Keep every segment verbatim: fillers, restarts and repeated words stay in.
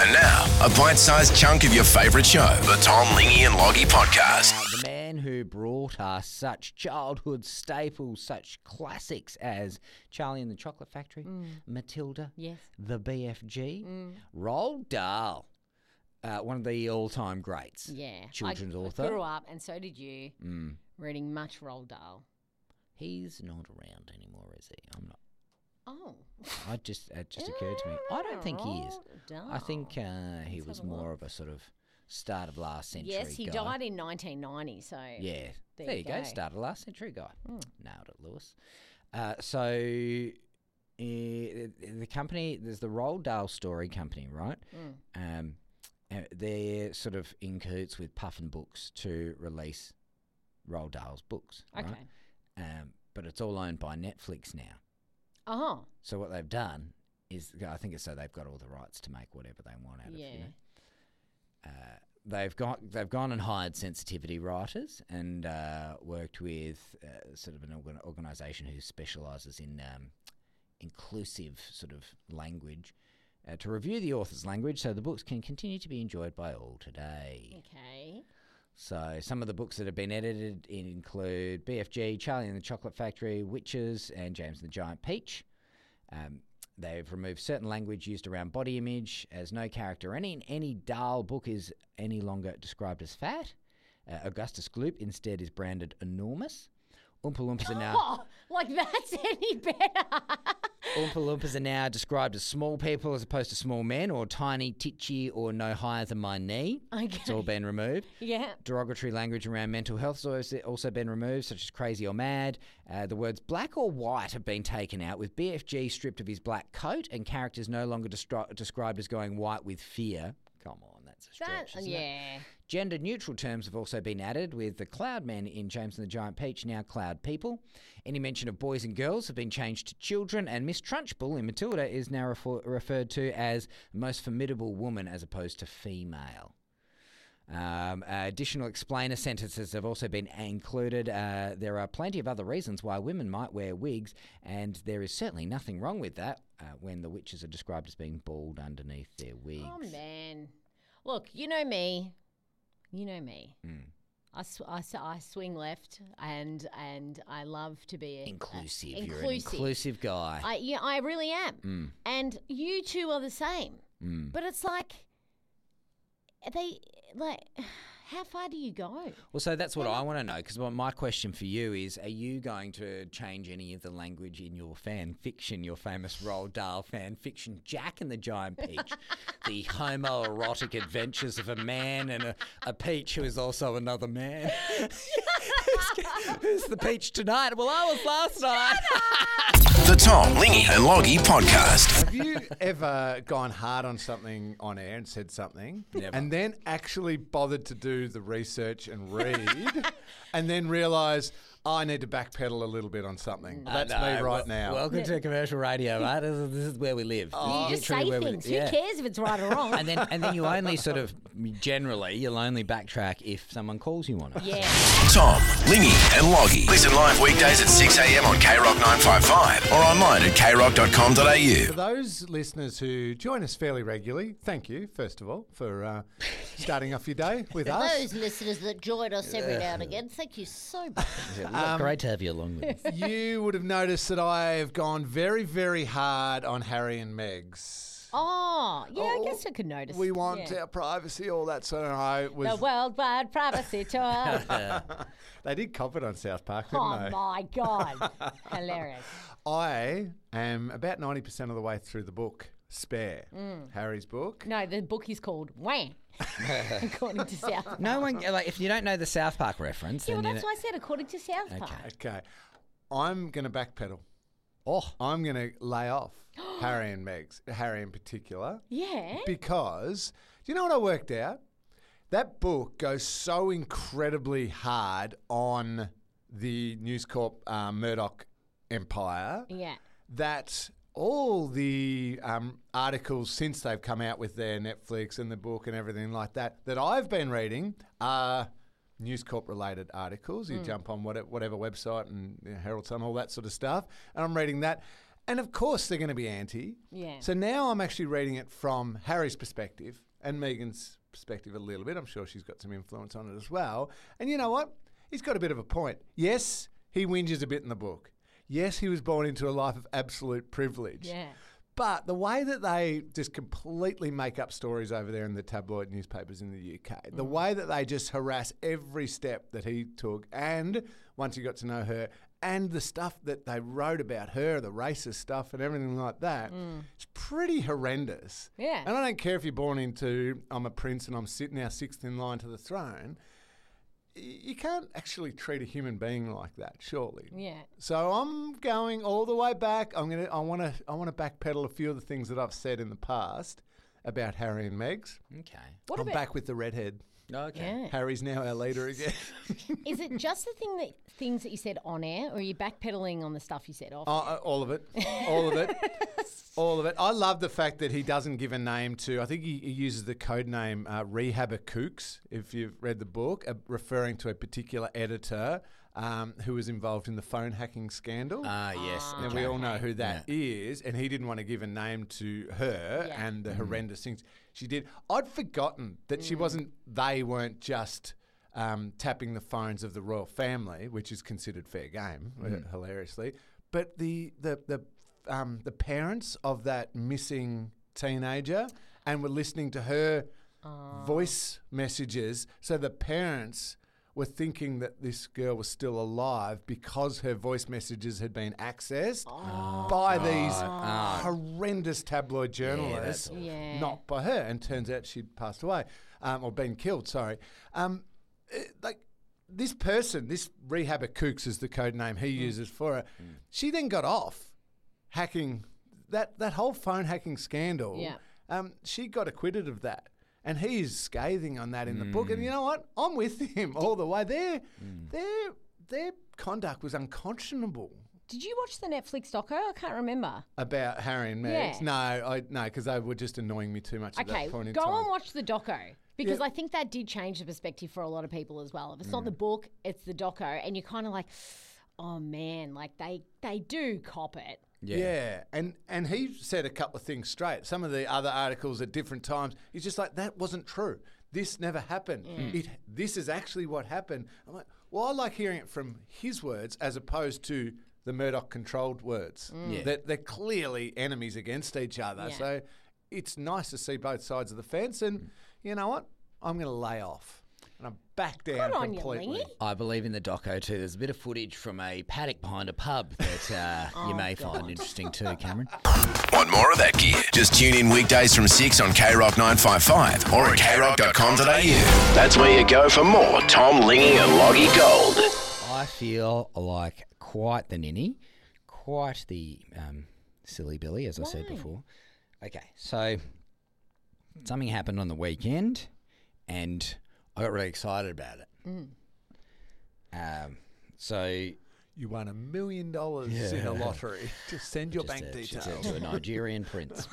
And now, a bite-sized chunk of your favourite show, the Tom, Lingy and Loggy podcast. Uh, the man who brought us such childhood staples, such classics as Charlie and the Chocolate Factory, Mm. Matilda, Yes. the B F G, Mm. Roald Dahl, uh, one of the all-time greats. Yeah. Children's I, author. I grew up, and so did you, Mm. reading much Roald Dahl. He's not around anymore, is he? I'm not. Oh. I just it just occurred to me. I don't think he is. Roald Dahl. I think uh, he Let's was have a more look. of a sort of start of last century Yes, he guy. died in nineteen ninety, so. Yeah, There there, you you go. go. Start of last century guy. Mm. Nailed it, Lewis. Uh, so uh, the company, there's the Roald Dahl Story Company, right? Mm. Um, uh, they're sort of in cahoots with Puffin Books to release Roald Dahl's books. Okay. Right? Um, but it's all owned by Netflix now. Oh, So what they've done is, I think it's so they've got all the rights to make whatever they want out yeah. of it. You know? Uh, they've got they've gone and hired sensitivity writers and uh, worked with uh, sort of an organ- organisation who specialises in um, inclusive sort of language uh, to review the author's language, so the books can continue to be enjoyed by all today. Okay. So some of the books that have been edited include B F G, Charlie and the Chocolate Factory, Witches, and James and the Giant Peach. Um, they've removed certain language used around body image, as no character any in any Dahl book is any longer described as fat. Uh, Augustus Gloop instead is branded enormous. Oompa Loompas are now Oh, like that's any better. Oompa Loompas are now described as small people as opposed to small men, or tiny, titchy, or no higher than my knee. It's all Okay. been removed. Yeah. Derogatory language around mental health has also- also been removed, such as crazy or mad. Uh, the words black or white have been taken out, with B F G stripped of his black coat and characters no longer destri- described as going white with fear. Come on, that's a That, stretch, isn't it? yeah. Gender-neutral terms have also been added, with the Cloud Men in James and the Giant Peach now Cloud People. Any mention of boys and girls have been changed to children, and Miss Trunchbull in Matilda is now refer- referred to as most formidable woman as opposed to female. Um, uh, additional explainer sentences have also been included. Uh, there are plenty of other reasons why women might wear wigs, and there is certainly nothing wrong with that uh, when the witches are described as being bald underneath their wigs. Oh, man. Look, you know me. You know me. Mm. I, sw- I, s- I swing left, and and I love to be a, Inclusive. a- You're an inclusive guy. I yeah, I really am. Mm. And you two are the same. Mm. But it's like they like how far do you go? Well, so that's what I want to know, because my question for you is, are you going to change any of the language in your fan fiction, your famous Roald Dahl fan fiction, Jack and the Giant Peach, the homoerotic adventures of a man and a, a peach who is also another man? who's, who's the peach tonight? Well, I was last night. The Tom, Lingy and Loggy podcast. Have you ever gone hard on something on air and said something Never. and then actually bothered to do the research and read and then realise, oh, I need to backpedal a little bit on something? That's Uh, no, me right well- now. Welcome to commercial radio, right? This is, this is where we live. Oh. You just Literally say where we- things. yeah. Who cares if it's right or wrong? And then, and then you only sort of, generally, you'll only backtrack if someone calls you on it. Yeah. Tom, Lingy and Loggy. Listen live weekdays at six a.m. on K Rock nine fifty-five or online at k rock dot com dot a u. For those listeners who join us fairly regularly, thank you, first of all, for uh, starting off your day with us. Those listeners that join us every now and again, thank you so much. Yeah, great to have you along with us. You would have noticed that I have gone very, very hard on Harry and Meg's. Oh, yeah, Oh, I guess I could notice. We want yeah. our privacy, all that sort of. I was. The Worldwide Privacy Tour. They did cop it on South Park, didn't Oh they? my God. Hilarious. I am about ninety percent of the way through the book, Spare, Harry's book. No, the book is called Wham, according to South Park. No one, like, if you don't know the South Park reference, Yeah, then well, you that's know, why I said according to South Park. Okay. I'm going to backpedal. oh, I'm going to lay off Harry and Meg's, Harry in particular, Yeah. because do you know what I worked out? That book goes so incredibly hard on the News Corp uh, Murdoch empire Yeah. that all the um, articles since they've come out with their Netflix and the book and everything like that that I've been reading are News Corp related articles. You jump on what, whatever website and you know, Herald Sun, all that sort of stuff, and I'm reading that. And of course they're going to be anti. Yeah. So now I'm actually reading it from Harry's perspective and Meghan's perspective a little bit. I'm sure she's got some influence on it as well. And you know what? He's got a bit of a point. Yes, he whinges a bit in the book. Yes, he was born into a life of absolute privilege. Yeah. But the way that they just completely make up stories over there in the tabloid newspapers in the U K, the way that they just harass every step that he took, and once you got to know her, and the stuff that they wrote about her, the racist stuff and everything like that, it's pretty horrendous. Yeah. And I don't care if you're born into, I'm a prince and I'm sitting now sixth in line to the throne. You can't actually treat a human being like that, surely. Yeah. So I'm going all the way back. I'm gonna. I want to. I want to backpedal a few of the things that I've said in the past about Harry and Megs. Okay. What I'm about? back with the redhead. Okay. Yeah. Harry's now our leader again. Is it just the thing that things that you said on air, or are you backpedaling on the stuff you said off? Oh, uh, all of it. All of it. All of it. I love the fact that he doesn't give a name to, I think he, he uses the code name uh, Rehabber Kooks, if you've read the book, uh, referring to a particular editor um, who was involved in the phone hacking scandal. Ah, yes. And okay. we all know who that is, and he didn't want to give a name to her Yeah. and the horrendous things she did. I'd forgotten that she wasn't, they weren't just um, tapping the phones of the royal family, which is considered fair game, uh, hilariously, but the the the um, the parents of that missing teenager, and were listening to her voice messages. So the parents were thinking that this girl was still alive because her voice messages had been accessed by these horrendous tabloid journalists, awful. Yeah. not by her. And turns out she'd passed away, um, or been killed, sorry. Um, it- like, this person, this Rehabber Kooks is the code name he uses for her, she then got off hacking, that, that whole phone hacking scandal. Yeah. Um, she got acquitted of that. And he is scathing on that in the book. And you know what? I'm with him all the way. Their, their, their conduct was unconscionable Did you watch the Netflix doco? I can't remember. about Harry and Megs. Yeah. No, I no, because they were just annoying me too much at Okay, that point in go time. and watch the doco because Yeah. I think that did change the perspective for a lot of people as well. If it's not the book, it's the doco, and you're kind of like, oh man, like they they do cop it. Yeah. and and he said a couple of things straight. Some of the other articles at different times, he's just like, that wasn't true. This never happened. It, this is actually what happened. I'm like, well, I like hearing it from his words as opposed to the Murdoch-controlled words. Yeah. That they're clearly enemies against each other. Yeah. So it's nice to see both sides of the fence. And you know what? I'm going to lay off. And I'm back down Good on you, completely. Lingy. I believe in the doco too. There's a bit of footage from a paddock behind a pub that uh, you may find interesting too, Cameron. Want more of that gear? Just tune in weekdays from six on K Rock nine five five or at k rock dot com dot a u. That's where you go for more Tom, Lingy and Loggy Gold. I feel like quite the ninny, quite the um, silly Billy, as I said Why? before. Okay, so something happened on the weekend, and I got really excited about it. Um, so You won a million dollars in a lottery. Just send your just bank a- just details. to a Nigerian prince.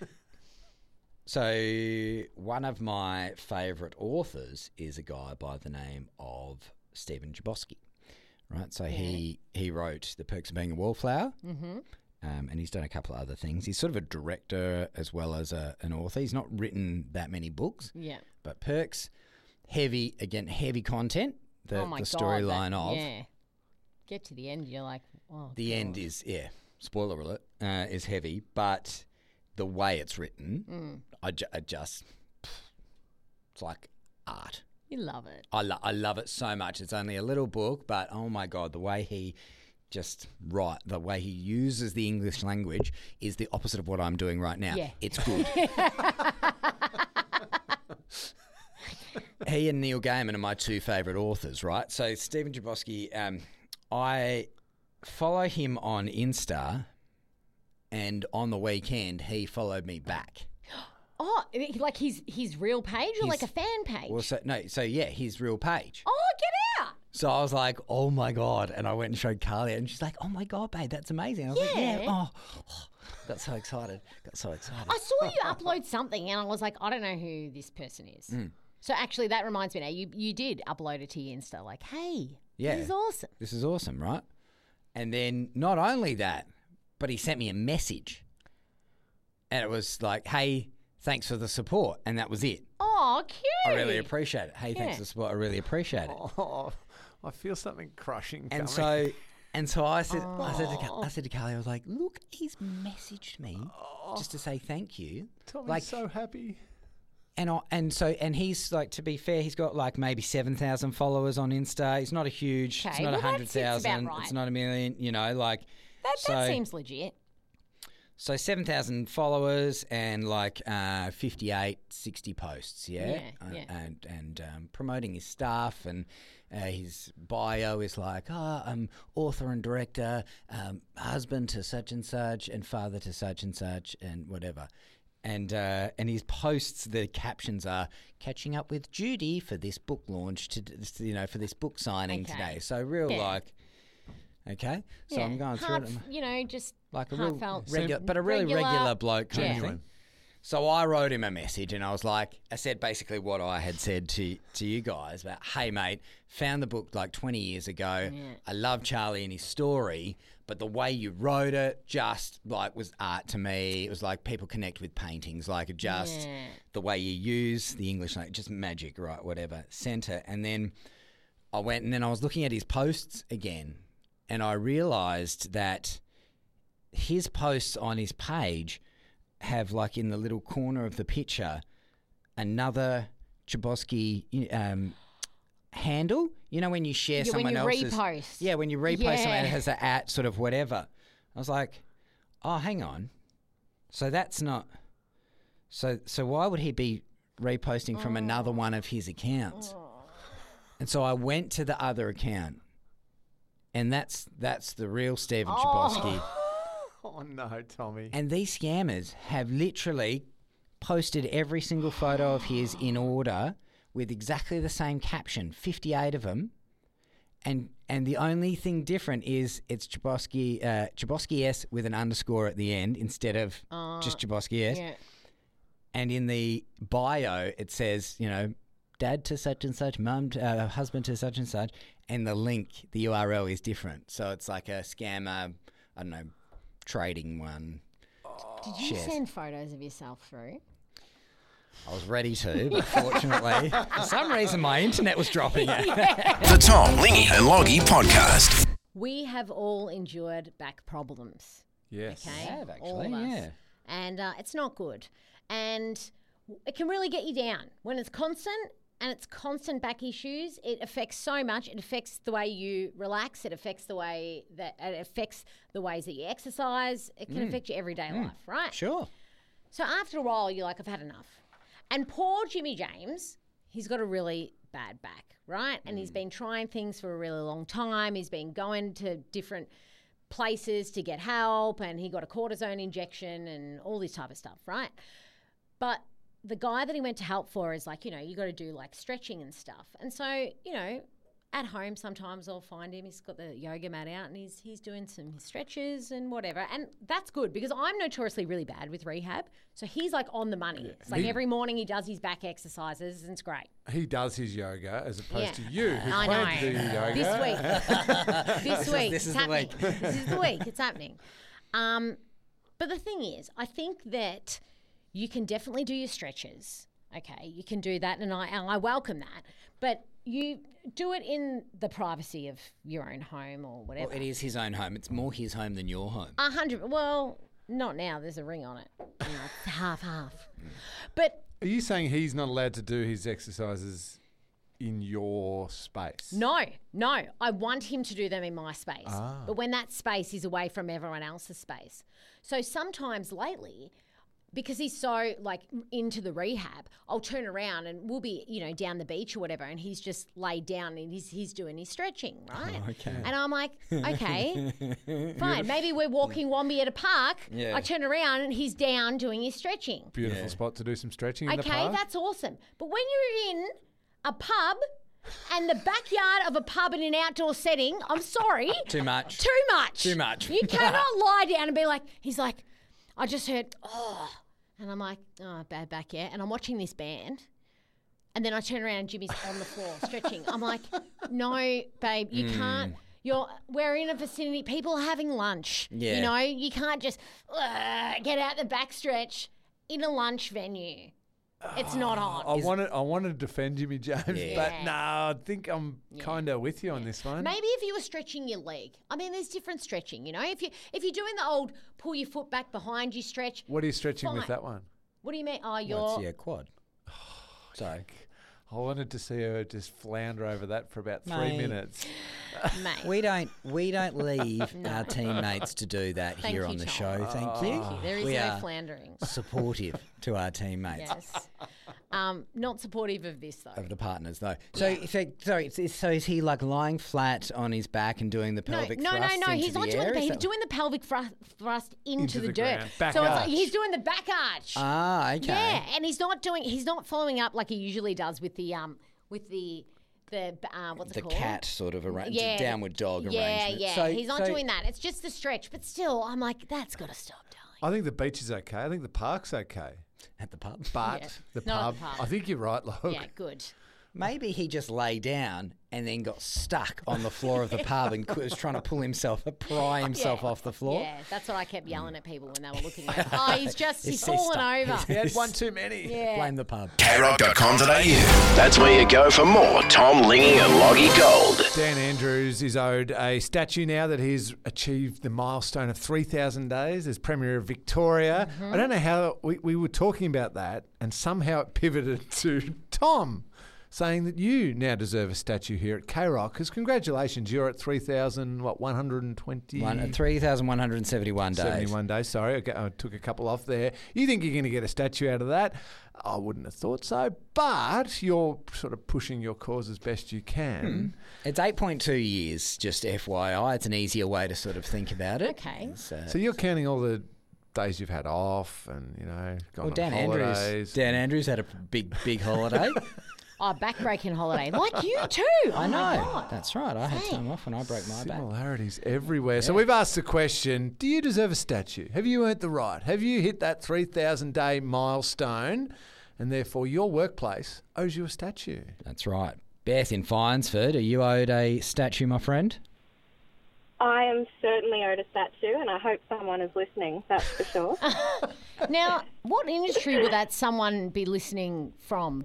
So one of my favourite authors is a guy by the name of Stephen Chbosky, right? So he he wrote The Perks of Being a Wallflower, mm-hmm. um, and he's done a couple of other things. He's sort of a director as well as a, an author. He's not written that many books, Yeah. but Perks, heavy, again, heavy content, the, oh my the God, storyline that- of. Yeah. Get to the end, you're like, oh. The God. end is, yeah, spoiler alert, uh, is heavy, but the way it's written, Mm. I, ju- I just, it's like art. You love it. I, lo- I love it so much. It's only a little book, but oh my God, the way he just write, the way he uses the English language is the opposite of what I'm doing right now. Yeah. It's good. He and Neil Gaiman are my two favourite authors, right? So Stephen Chbosky, um, I follow him on Insta, and on the weekend he followed me back. Oh, like his his real page or like a His- fan page? Well, so no, so yeah, his real page. oh, get out. So I was like, oh my God. And I went and showed Carly, and she's like, oh my God, babe, that's amazing. I was like, yeah. Yeah. Oh, oh, got so excited. Got so excited. I saw you upload something and I was like, I don't know who this person is. Mm. So actually that reminds me now, you you did upload it to your Insta, like, hey, Yeah. this is awesome. This is awesome, right? And then not only that, but he sent me a message. And it was like, hey, thanks for the support. And that was it. Oh, cute. I really appreciate it. Hey, thanks Yeah. for the support. I really appreciate it. Oh, I feel something crushing And coming. so, and so I said, I said to, Ca- I said to Carly, I was like, look, he's messaged me just to say thank you. Tommy's like, so happy. And I, and so and he's like, to be fair, he's got like maybe seven thousand followers on Insta. He's not a huge. Okay, It's not a well, that hundred seems about thousand. right. It's not a million. You know, like That, so, that seems legit. So seven thousand followers and like uh, fifty-eight, sixty posts, yeah? Yeah, Uh, yeah. And, and um, promoting his stuff, and uh, his bio is like, oh, I'm author and director, um, husband to such and such, and father to such and such, and whatever. And uh, and his posts, the captions are catching up with Judy for this book launch, to you know, for this book signing Okay. today. So real Yeah. like, okay. So Yeah. I'm going through Heart, it. and- you know, just like a real heartfelt, regular, but a really regular, regular- bloke kind of Yeah. thing. So I wrote him a message, and I was like, I said basically what I had said to to you guys about, hey mate, found the book like twenty years ago. Yeah. I love Charlie and his story, but the way you wrote it just like was art to me. It was like people connect with paintings, like it just Yeah. the way you use the English, like just magic, right? Whatever. Sent it, and then I went, and then I was looking at his posts again, and I realised that his posts on his page have, like, in the little corner of the picture, another Chbosky um, handle. You know when you share Yeah, when someone you else's... repost. Yeah, when you repost Yeah. something that has an at sort of whatever. I was like, oh, hang on. So that's not... So so why would he be reposting from another one of his accounts? And so I went to the other account, and that's that's the real Stephen Chbosky. Oh no, Tommy. And these scammers have literally posted every single photo of his in order with exactly the same caption, fifty-eight of them. And and the only thing different is it's Chbosky, uh, Chbosky S with an underscore at the end instead of just Chbosky S. Yeah. And in the bio, it says, you know, dad to such and such, mum, to, uh, husband to such and such. And the link, the U R L is different. So it's like a scammer, I don't know, trading one. Did you Shares. send photos of yourself through? I was ready to, but fortunately, for some reason, my internet was dropping out. The Tom, Lingy and Loggy Podcast. We have all endured back problems. Yes. Okay, have, all actually, of us. yeah. And uh, it's not good, and it can really get you down when it's constant. And it's constant back issues. It affects so much. It affects the way you relax. It affects the way that it affects the ways that you exercise. It can affect your everyday life, right? Sure. So after a while, you're like, I've had enough. And poor Jimmy James, he's got a really bad back, right? And he's been trying things for a really long time. He's been going to different places to get help, and he got a cortisone injection and all this type of stuff, right? But the guy that he went to help for is like, you know, you got to do like stretching and stuff. And so, you know, at home sometimes I'll find him. He's got the yoga mat out and he's he's doing some stretches and whatever. And that's good because I'm notoriously really bad with rehab. So he's like on the money. It's like He- every morning he does his back exercises and it's great. He does his yoga as opposed Yeah. to you who I plan know. to do your yoga. This week. this is- week. this it's is the happening. week. This is the week. It's happening. Um, but the thing is, I think that you can definitely do your stretches. Okay, you can do that, and I and I welcome that. But you do it in the privacy of your own home or whatever. Well, it is his own home. It's more his home than your home. A hundred. Well, not now. There's a ring on it. You know, it's half half. But Are you saying he's not allowed to do his exercises in your space? no, no. I want him to do them in my space. Ah. But when that space is away from everyone else's space. So sometimes lately, because he's so like into the rehab, I'll turn around and we'll be, you know, down the beach or whatever, and he's just laid down and he's he's doing his stretching, right? Oh, okay. And I'm like, okay, fine. Maybe we're walking Wombi at a park. Yeah. I turn around and he's down doing his stretching. Beautiful Yeah. spot to do some stretching in the Okay, park. that's awesome. But when you're in a pub and the backyard of a pub in an outdoor setting, I'm sorry. Too much. Too much. Too much. You cannot lie down and be like, he's like, I just heard, oh. And I'm like, oh, bad back, yeah. And I'm watching this band. And then I turn around and Jimmy's on the floor stretching. I'm like, no, babe, you can't. You're we're in a vicinity. People are having lunch. Yeah. You know, you can't just uh, get out the backstretch in a lunch venue. It's not on. I want to I want to defend Jimmy James, Yeah. but no, I think I'm kind of with you on this one. Maybe if you were stretching your leg. I mean, there's different stretching, you know. If you if you're doing the old pull your foot back behind you stretch. What are you stretching with Fine. that one? What do you mean? Oh, you're What's your quad? Sorry. I wanted to see her just flounder over that for about three Mate. minutes. mate. We don't we don't leave our teammates to do that Thank here you, on the Tom. show. Thank Thank you. you. There is We no are floundering. supportive to our teammates. Yes. Um, not supportive of this though. Of the partners, though. So, so sorry. it's- So is he like lying flat on his back and doing the No, pelvic no, no, thrusts no. into He's the not doing air? the. Is He's that- doing the pelvic thrust, thrust into, Into the, the dirt. ground. Back so it's arch. like he's doing the back arch. Ah, okay. Yeah, and he's not doing. He's not following up like he usually does with the um with the the uh, what's The it called? cat sort of arra- Yeah, downward dog yeah, arrangement. Yeah, So, He's not so- doing that. It's just the stretch. But still, I'm like, that's got to stop, darling. I think the beach is okay. I think the park's okay. at the pub. But Yeah, the, not pub, at the pub. I think you're right, Log. Yeah, good. Maybe he just lay down and then got stuck on the floor of the pub and was trying to pull himself, pry himself Yeah. off the floor. Yeah, that's what I kept yelling at people when they were looking at. Oh, he's just he's He's- he's fallen stuck. over. He had one too many. Yeah. Blame the pub. K rock dot com dot a u. That's where you go for more Tom Lingy and Loggy Gold. Dan Andrews is owed a statue now that he's achieved the milestone of three thousand days as Premier of Victoria. Mm-hmm. I don't know how we, we were talking about that and somehow it pivoted to Tom saying that you now deserve a statue here at K-Rock because congratulations, you're at three thousand, what, one hundred twenty? One, three thousand one hundred seventy-one days. seventy-one days, sorry. I, I took a couple off there. You think you're going to get a statue out of that? I wouldn't have thought so, but you're sort of pushing your cause as best you can. It's eight point two years, just F Y I. It's an easier way to sort of think about it. Okay. It's, uh, So you're counting all the days you've had off and, you know, gone well, Dan on Andrews. holidays. Dan Andrews had a big, big holiday. Oh, backbreaking holiday. Like you too. I Oh my know. God. That's right. I had Same. time off when I broke my back. Similarities everywhere. So we've asked the question, do you deserve a statue? Have you earned the right? Have you hit that three thousand day milestone and therefore your workplace owes you a statue? That's right. Beth in Finesford, are you owed a statue, my friend? I am certainly owed a statue, and I hope someone is listening, that's for sure. Now, what industry would that someone be listening from?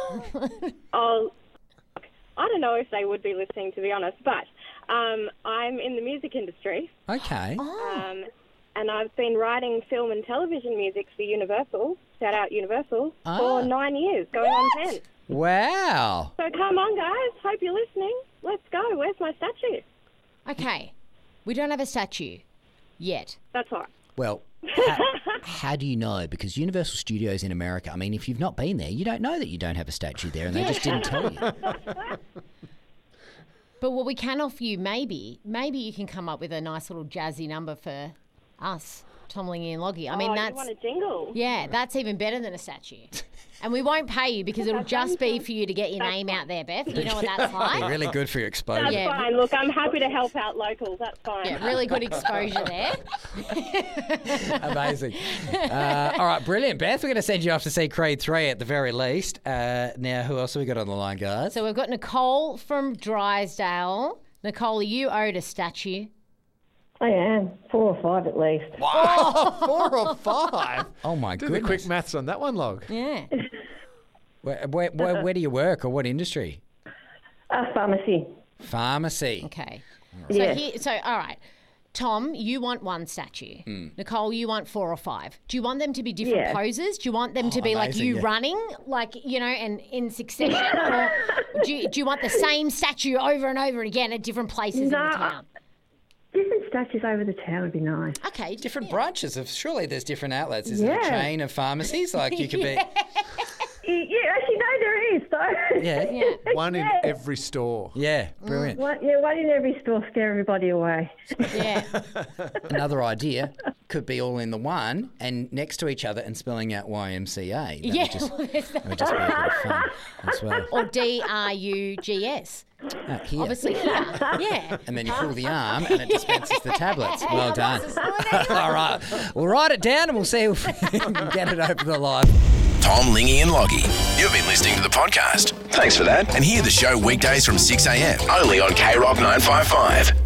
I'll, I don't know if they would be listening, to be honest, but um, I'm in the music industry, Okay. um, and I've been writing film and television music for Universal, shout out Universal, Ah. for nine years, going on ten. Wow. So come on, guys, hope you're listening. Let's go. Where's my statue? Okay. We don't have a statue yet. That's all right. Well, how, how do you know? Because Universal Studios in America, I mean, if you've not been there, you don't know that you don't have a statue there and they just didn't tell you. But what we can offer you, maybe, maybe you can come up with a nice little jazzy number for us, Tom Lingy and Loggy. I mean, oh, that's you want a jingle? yeah, that's even better than a statue. And we won't pay you because it'll just be for you to get your name out there, Beth. You know what that's Be like. really good for your exposure. That's Yeah. fine. Look, I'm happy to help out locals. That's fine. Yeah, really good exposure there. Amazing. Uh, all right, brilliant. Beth, we're going to send you off to see Creed three at the very least. Uh, now, who else have we got on the line, guys? So we've got Nicole from Drysdale. Nicole, are you owed a statue? I am. Four or five at least. Wow, four or five. Oh, my Do goodness. the quick maths on that one, Log. Yeah. Where, where, where, where do you work or what industry? Uh, pharmacy. Pharmacy. Okay. So, Yeah. here, so all right. Tom, you want one statue. Nicole, you want four or five. Do you want them to be different Yeah. poses? Do you want them to be like amazing, you yeah. running, like, you know, and in succession? Or do you, do you want the same statue over and over again at different places in No, the town? Different statues over the town would be nice. Okay. Different branches of, surely there's different outlets. Is it a Yeah. chain of pharmacies? Like you could be. Y- Yeah, actually, no, there is, though. Yeah. Yeah. One in Yeah. every store. Yeah, brilliant. One, yeah, one in every store, scare everybody away. Yeah. Another idea could be all in the one and next to each other and spelling out Y M C A. That Yeah. would just, that would just be a bit of fun as well. Or D R U G S. Uh, here. Obviously here. Yeah. And then you pull the arm and it dispenses the tablets. Well done. All right. We'll write it down and we'll see if we can get it over the line. Tom Lingy and Loggy. You've been listening to the podcast. Thanks for that. And hear the show weekdays from six a.m. only on K Rock nine five five.